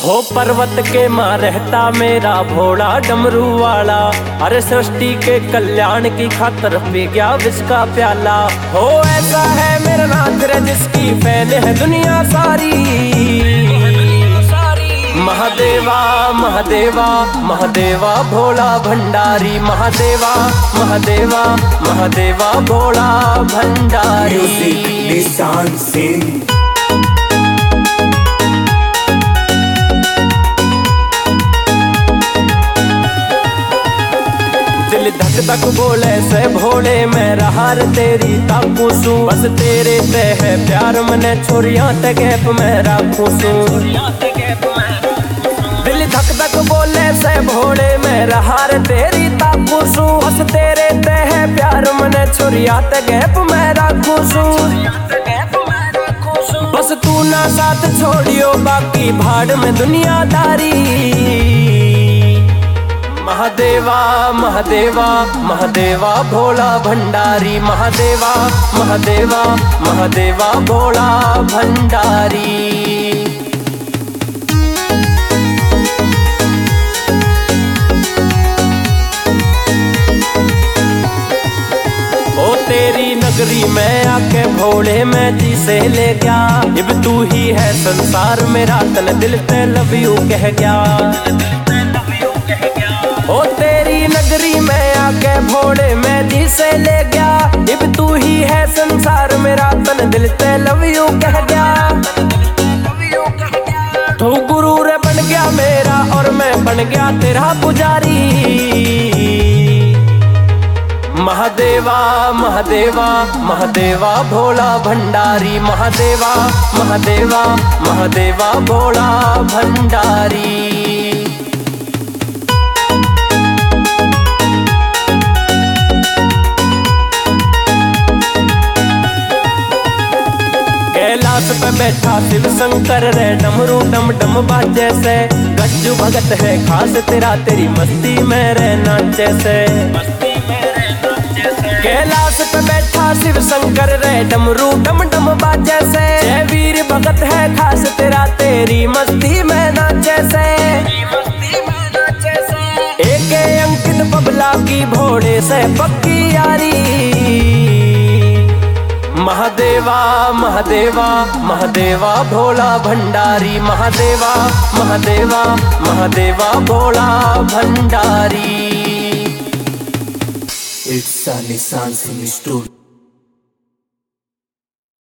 हो पर्वत के माँ रहता मेरा भोला डमरू वाला, अरे सृष्टि के कल्याण की खातर पी गया विष का प्याला। हो ऐसा है मेरा नाथ रे जिसकी फैले है दुनिया सारी। महादेवा महादेवा महादेवा भोला भंडारी, महादेवा महादेवा महादेवा भोला भंडारी। म्यूजिक निशान सिंह। दिल धक धक बोले से भोले मैं रहार तेरी ताकू सू, बस तेरे ते है प्यार मने छोरियां ते गैप में राखू सू। दिल धक धक बोले से भोले मैं रहार तेरी ताकू सू, बस तेरे ते है प्यार मने छोरियां ते गैप में राखू सू। बस तू ना साथ छोड़ियो बाकी भाड़ में दुनियादारी। महादेवा महादेवा महादेवा भोला भंडारी, महादेवा महादेवा महादेवा भोला भंडारी। ओ तेरी नगरी में आके भोले मैं जी से ले गया, अब तू ही है संसार मेरा तन दिल पे लव यू कह गया। ओ तेरी नगरी में आके भोले मैं जी से ले गया, अब तू ही है संसार मेरा तन दिल से लव यू कह गया। तू गुरु रे बन गया मेरा और मैं बन गया तेरा पुजारी। महादेवा महादेवा महादेवा भोला भंडारी, महादेवा महादेवा महादेवा भोला भंडारी। कैलाश पे बैठा शिव शंकर रे डमरू डम डम बाजे से, गज्जू भगत है खास तेरा तेरी मस्ती में रे नाचे से। कैलाश पे बैठा शिव शंकर रे डमरू डम डम बाजे से, जय वीर भगत है खास तेरा तेरी मस्ती में नाचे से। एक अंकित बबला की भोले से पक्की यारी। Mahadeva Mahadeva Mahadeva Bhola Bhandari, Mahadeva Mahadeva Mahadeva Bhola Bhandari. It's a Nissan Singh Studio.